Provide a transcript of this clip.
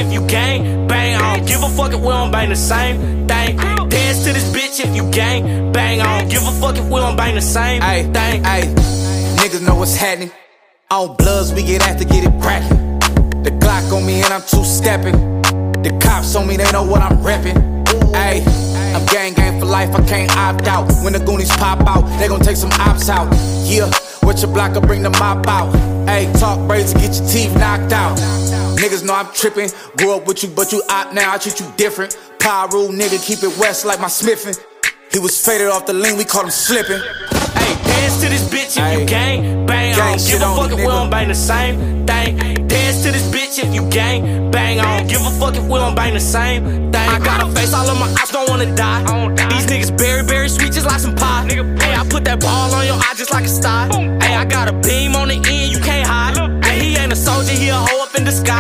if you gang bang. I don't give a fuck if we don't bang the same thing. Dance to this bitch if you gang bang. I don't give a fuck if we don't bang the same thing. Ayy, niggas know what's happening. On Bloods, we get after get it crackin'. The Glock on me and I'm two-steppin'. The cops on me, they know what I'm reppin'. Ayy, I'm gang for life, I can't opt out. When the Goonies pop out, they gon' take some ops out. Yeah, with your block, I'll bring the mop out. Ayy, talk braids and get your teeth knocked out. Niggas know I'm trippin'. Grew up with you, but you opt now, I treat you different. Power rule, nigga, keep it west like my Smithin'. He was faded off the lean, we caught him slippin'. Ayy, dance to this bitch if you gang bang. I don't give a fuck if we don't bang the same thing. Dance to this bitch if you gang bang. I don't give a fuck if we don't bang the same thing. I got a face, all of my ops don't wanna die. These niggas very sweet, just like some pie. Hey, I put that ball on your eye just like a star. Hey, I got a beam on the end, you can't hide. Hey, he ain't a soldier, he a hoe up in the sky.